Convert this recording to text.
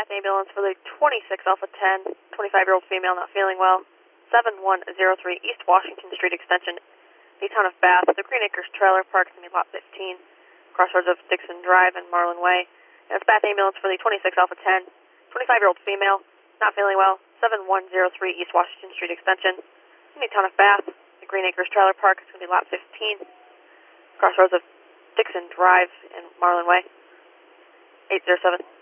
Bath ambulance for the 26 Alpha 10, 25-year-old female not feeling well. 7103 East Washington Street Extension, the town of Bath. The Green Acres Trailer Park in lot 15, crossroads of Dixon Drive and Marlin Way. And it's Bath ambulance for the 26 Alpha 10, 25-year-old female not feeling well. 7103 East Washington Street Extension, in the town of Bath. The Green Acres Trailer Park is going to be lot 15, crossroads of Dixon Drive and Marlin Way. 807.